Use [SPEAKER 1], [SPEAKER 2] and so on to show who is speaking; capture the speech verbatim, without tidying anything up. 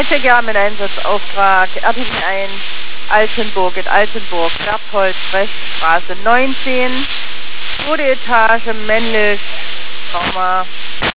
[SPEAKER 1] Ja, mit Einsatzauftrag R T W eins Altenburg in Altenburg, Berthold Brecht Straße neunzehn, zweite Etage, männlich, Trauma,